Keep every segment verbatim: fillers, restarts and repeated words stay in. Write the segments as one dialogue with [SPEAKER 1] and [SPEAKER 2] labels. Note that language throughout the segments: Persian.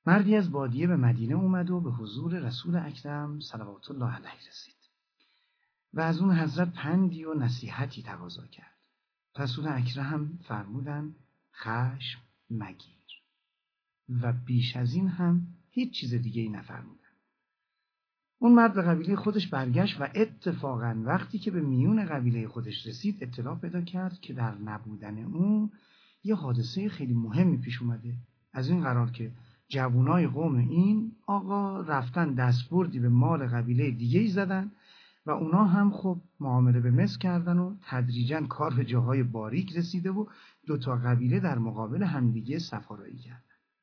[SPEAKER 1] مردی از بادیه به مدینه اومد و به حضور رسول اکرم صلوات الله علیه رسید و از اون حضرت پندی و نصیحتی تقاضا کرد. رسول اکرم فرمودن خشم مگیر و بیش از این هم هیچ چیز دیگه ای نفرمودن. اون مرد به قبیله خودش برگشت و اتفاقا وقتی که به میون قبیله خودش رسید اطلاع پیدا کرد که در نبودن اون یه حادثه خیلی مهمی پیش اومده. از این قرار که جوانای قوم این آقا رفتن دستبردی به مال قبیله دیگه‌ای زدن و اونا هم خب معامله به مثل کردن و تدریجاً کار به جاهای باریک رسیده و دوتا قبیله در مقابل همدیگه صفارایی کردن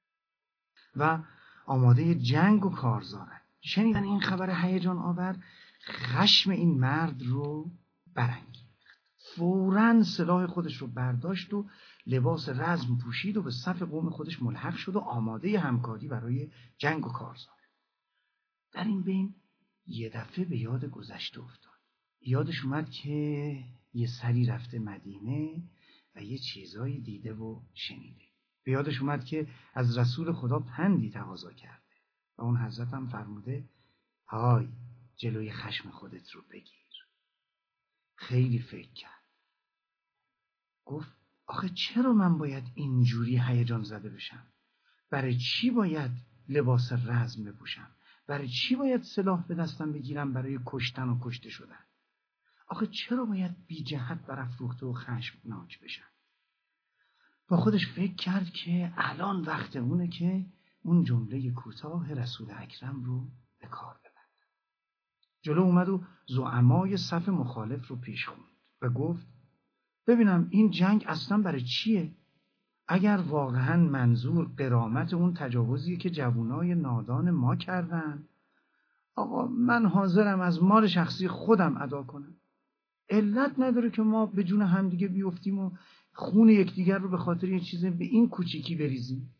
[SPEAKER 1] و آماده جنگ و کارزارن. شنیدن این خبر هیجان آور خشم این مرد رو برانگیخت. فوراً سلاح خودش رو برداشت و لباس رزم پوشید و به صف قوم خودش ملحق شد و آماده همکاری برای جنگ و کارزار. در این بین یه دفعه به یاد گذشته افتاد. یادش اومد که یه سری رفته مدینه و یه چیزایی دیده و شنیده. به یادش اومد که از رسول خدا پندی تقاضا کرده و اون حضرت هم فرموده های جلوی خشم خودت رو بگیر. خیلی فکر کرد. گفت آخه چرا من باید اینجوری هیجان زده بشم؟ برای چی باید لباس رزم بپوشم؟ برای چی باید سلاح به دستم بگیرم برای کشتن و کشته شدن؟ آخه چرا باید بی جهت برافروخته و خشمناک بشم؟ با خودش فکر کرد که الان وقت اونه که اون جمله کوتاه رسول اکرم رو به کار ببند. جلو اومد و زعمای صف مخالف رو پیش خوند و گفت ببینم این جنگ اصلا برای چیه؟ اگر واقعا منظور غرامت اون تجاوزیه که جوانای نادان ما کردن، آقا من حاضرم از مال شخصی خودم ادا کنم. علت نداره که ما به جون همدیگه بیفتیم و خون یکدیگر رو به خاطر یه چیز به این کوچیکی بریزیم.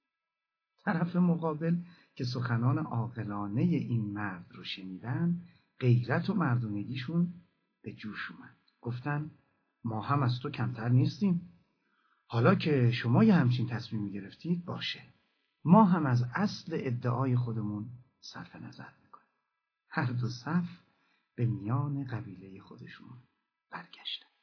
[SPEAKER 1] طرف مقابل که سخنان عاقلانه این مرد رو شنیدن، غیرت و مردونگیشون به جوش اومد. گفتن ما هم از تو کمتر نیستیم. حالا که شما یه همچین تصمیمی گرفتید باشه، ما هم از اصل ادعای خودمون صرف نظر میکنیم. هر دو صف به میان قبیله خودشون برگشتن.